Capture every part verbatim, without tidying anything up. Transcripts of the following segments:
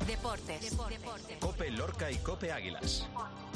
Deportes. Deportes. COPE Lorca y COPE Águilas.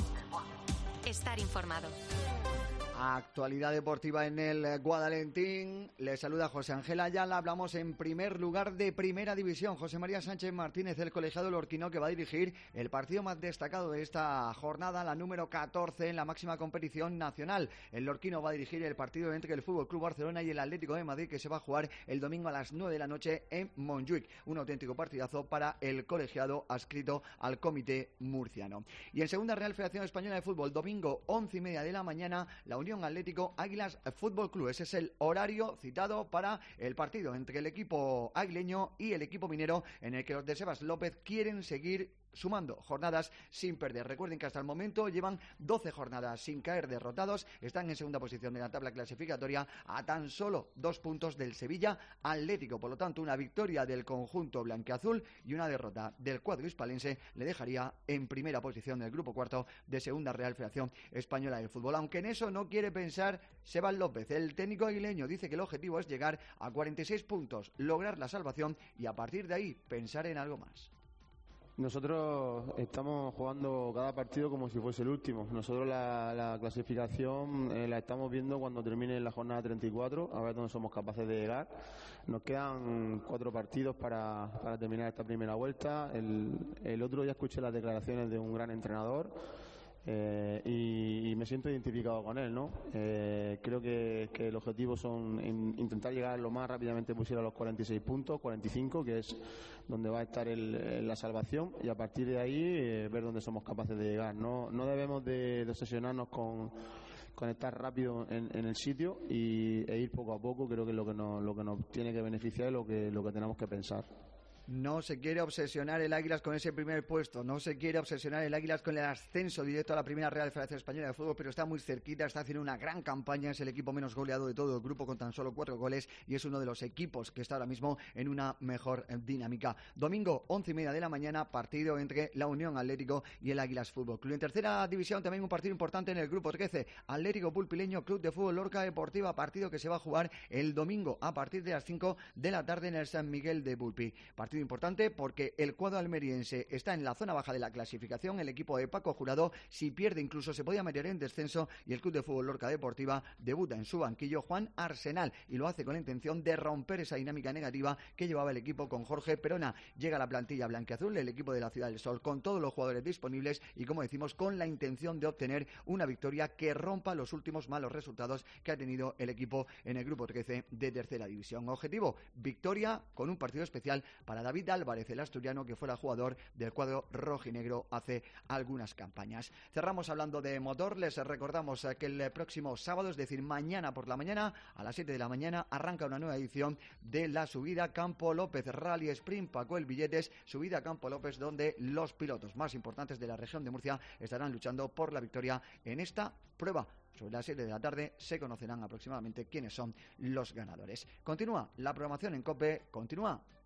Estar informado. Actualidad deportiva en el Guadalentín. Le saluda José Ángel Ayala. Hablamos en primer lugar de Primera División. José María Sánchez Martínez, el colegiado lorquino, que va a dirigir el partido más destacado de esta jornada, la número catorce en la máxima competición nacional. El lorquino va a dirigir el partido entre el Fútbol Club Barcelona y el Atlético de Madrid, que se va a jugar el domingo a las nueve de la noche en Montjuic. Un auténtico partidazo para el colegiado adscrito al comité murciano. Y en Segunda Real Federación Española de Fútbol, domingo once y media de la mañana, la Unión Atlético Águilas Fútbol Club. Ese es el horario citado para el partido entre el equipo aguileño y el equipo minero, en el que los de Sebas López quieren seguir sumando jornadas sin perder. Recuerden que hasta el momento llevan doce jornadas sin caer derrotados, están en segunda posición de la tabla clasificatoria a tan solo dos puntos del Sevilla Atlético. Por lo tanto, una victoria del conjunto blanquiazul y una derrota del cuadro hispalense le dejaría en primera posición del grupo cuarto de Segunda Real Federación Española del Fútbol. Aunque en eso no quiere pensar Sebas López. El técnico aguileño dice que el objetivo es llegar a cuarenta y seis puntos, lograr la salvación y a partir de ahí pensar en algo más. Nosotros estamos jugando cada partido como si fuese el último. Nosotros la, la clasificación eh, la estamos viendo cuando termine la jornada treinta y cuatro, a ver dónde somos capaces de llegar. Nos quedan cuatro partidos para, para terminar esta primera vuelta. El, el otro día escuché las declaraciones de un gran entrenador. Eh, y, y me siento identificado con él, ¿no? Eh, creo que, que el objetivo son in, intentar llegar lo más rápidamente posible a los cuarenta y seis puntos, cuarenta y cinco, que es donde va a estar el, la salvación, y a partir de ahí eh, ver dónde somos capaces de llegar. No, no debemos de, de obsesionarnos con, con estar rápido en, en el sitio y, e ir poco a poco. Creo que es lo que nos, lo que nos tiene que beneficiar y lo que, lo que tenemos que pensar. No se quiere obsesionar el Águilas con ese primer puesto, no se quiere obsesionar el Águilas con el ascenso directo a la Primera Real Federación Española de Fútbol, pero está muy cerquita, está haciendo una gran campaña, es el equipo menos goleado de todo el grupo con tan solo cuatro goles y es uno de los equipos que está ahora mismo en una mejor dinámica. Domingo, once y media de la mañana, partido entre la Unión Atlético y el Águilas Fútbol Club. En tercera división también un partido importante en el grupo trece, Atlético Pulpileño Club de Fútbol Lorca Deportiva, partido que se va a jugar el domingo a partir de las cinco de la tarde en el San Miguel de Pulpi. Partido importante porque que el cuadro almeriense está en la zona baja de la clasificación. El equipo de Paco Jurado, si pierde, incluso se podía meter en descenso, y el Club de Fútbol Lorca Deportiva debuta en su banquillo Juan Arsenal y lo hace con la intención de romper esa dinámica negativa que llevaba el equipo con Jorge Perona. Llega la plantilla blanquiazul, el equipo de la Ciudad del Sol, con todos los jugadores disponibles y, como decimos, con la intención de obtener una victoria que rompa los últimos malos resultados que ha tenido el equipo en el grupo trece de tercera división. Objetivo, victoria con un partido especial para David Álvarez, el asturiano, que fuera jugador del cuadro rojinegro hace algunas campañas. Cerramos hablando de motor. Les recordamos que el próximo sábado, es decir, mañana por la mañana, a las siete de la mañana, arranca una nueva edición de la subida Campo López Rally Sprint Paco el Billetes, subida Campo López, donde los pilotos más importantes de la región de Murcia estarán luchando por la victoria en esta prueba. Sobre las siete de la tarde se conocerán aproximadamente quiénes son los ganadores. Continúa la programación en COPE, continúa